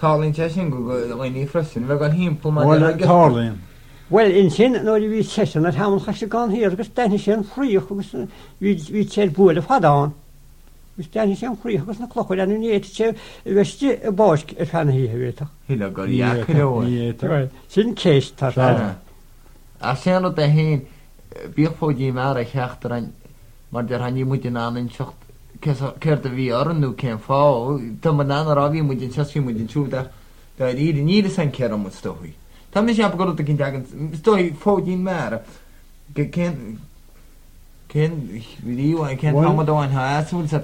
Tarlín te sin go ní freisin, bheith an hímpel Well, Tarlín. Well, in sin, no vi session at Hamon Hashigan here, because then sin free, because we said board of Hadan. We stand sin free, because the clock and you need to vesti a bosk at Han here. Híle go jaach Sin case that. A sé a hén bífódí mar a cheachtar mar der han mu an secht ceir a bhí ornú cén fá, Tá man an a bhí mu seí mu túúda ní san ce mu stoí. Tá mé sé go a cin tegan stoi fódín mar cén bhíú cén hamáin ha asúil